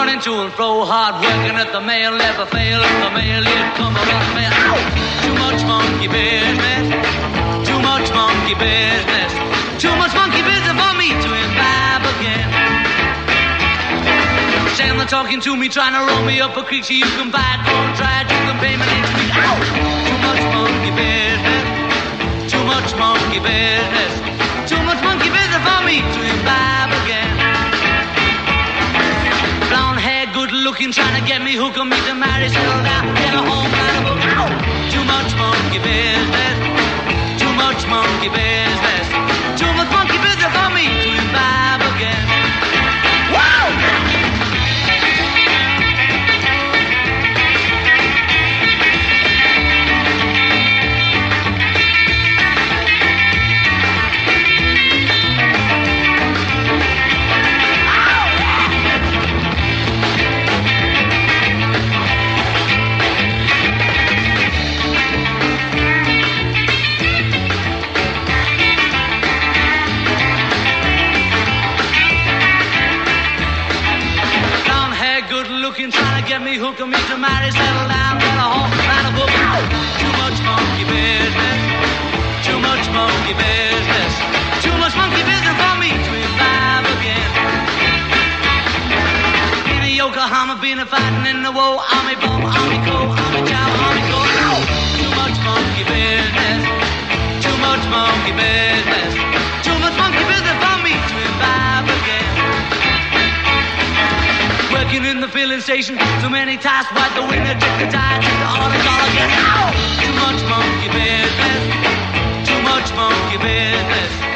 running to and fro, hard working at the mail, never fail if the mail did come around me. Too much monkey business, too much monkey business, too much monkey business for me to imbibe again. Saying they're talking to me, trying to roll me up a creek so you can buy it, don't try it, you can pay me next week. Too much monkey business, too much monkey business, too much monkey business for me to imbibe again. Brown hair, good looking, trying to get me hooked on me to marry, settle down, get a home, write a book. Too much monkey business, too much monkey business, too much monkey business for me to imbibe again. Whoa! Trying to get me hooked on me to marry, settle down, get a home, write a book. Too much monkey business, too much monkey business, too much monkey business for me to revive again. In a Yokohama, been a fighting in the war, army bomb, army coal, army job, army coal. Too much monkey business, too much monkey business, too much monkey business for me to revive again. Working in the filling station, too many tasks, wipe the window, check the tire, check the orange all again. Too much monkey business, too much monkey business,